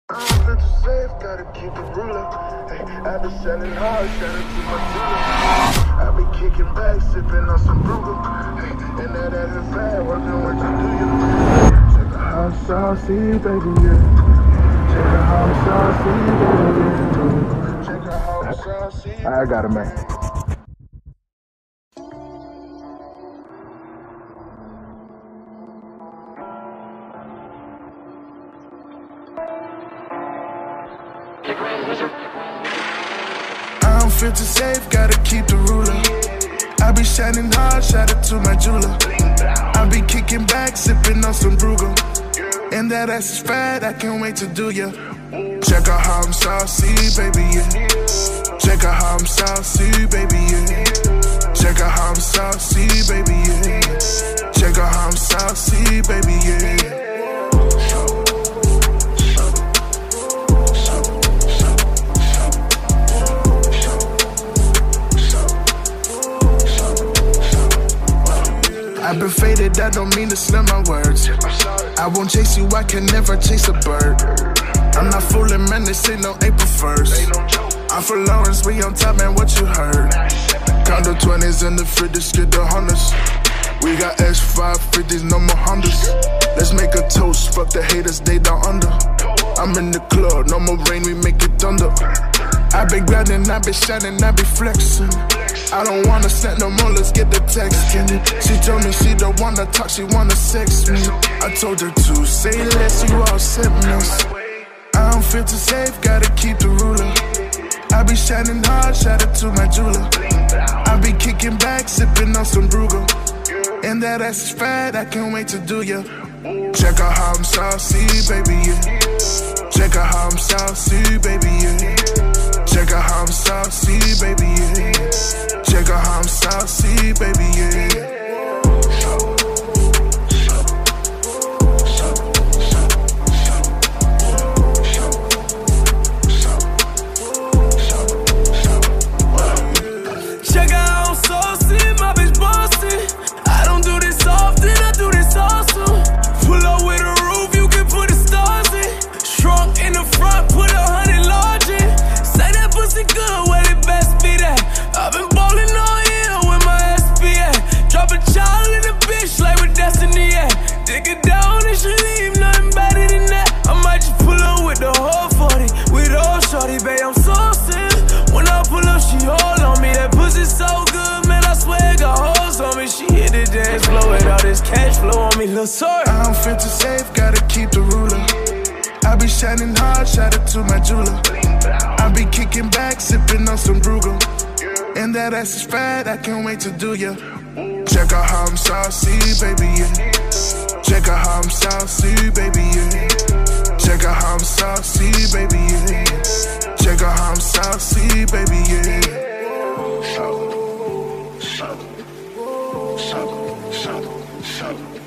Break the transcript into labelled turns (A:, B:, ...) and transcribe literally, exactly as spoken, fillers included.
A: I'm fit to safe, gotta keep it ruler. Hey, I been selling hard, shout out to my dealer. I been kicking back, sipping on some Brugal. Hey, and that ass is fat, working what you do, you. Check out how saucy, baby, yeah. Check out how saucy, baby, yeah. Check out how saucy. I got it, man. I'm fit to safe, gotta keep the ruler. I be shining hard, shout out to my jeweler. I be kicking back, sipping on some Brugal. And that ass is fat, I can't wait to do ya. Check out how I'm saucy, baby, yeah. Check out how I'm saucy, baby, yeah. Check out how I'm saucy, baby, yeah. Check out how I'm saucy, baby, yeah. I've been faded, that don't mean to slim my words. I won't chase you, I can never chase a bird. I'm not fooling, man, this ain't no April first. I'm for Lawrence, we on top, man, what you heard? Count the twenties in the fridge, get the hundreds. We got X five fifties, no more Hondas. Let's make a toast, fuck the haters, they down under. I'm in the club, no more rain, we make it thunder. I been grinding, I been shining, I been flexing. I don't wanna send no more, let's get the text in it. She told me she don't wanna talk, she wanna sex me. I told her to say less, you all set miss. I'm fit to safe, gotta keep the ruler. I be shining hard, shout out to my jeweler. I be kicking back, sipping on some Brugal. And that ass is fat, I can't wait to do ya. Check out how I'm saucy, baby, yeah. Check out how I'm saucy, baby, yeah. Check out how I'm saucy, baby, yeah. Check out how I'm saucy, baby, yeah.
B: Check out how I'm saucy, my bitch bossy. I don't do this often, I do this awesome. Pull up with a roof, you can put the stars in. Shrunk in the front, put a hundred large in. Say that pussy good, well it best be that. I've been ballin' all year with my S P A. Drop a child in a bitch like with Destiny, yeah. Dig it down and she leave, nothing better than that. I might just pull up with the whole forty. With all shorty, babe, I'm saucy. When I pull up, she hold on me. That pussy so good, man, I swear it got hoes on me. She hit the dance floor with all this cash flow on me, lil' sorry.
A: I'm fit to safe, gotta keep the ruler. I be shining hard, shout out to my jeweler. I be kicking back, sipping on some Brugal. And that ass is fat, I can't wait to do ya. Check out how I'm saucy, baby, yeah. Check out how I'm saucy, baby, yeah. Check out how I'm saucy, baby, yeah. Check out how I'm saucy, baby, yeah. So, so, so, so, so.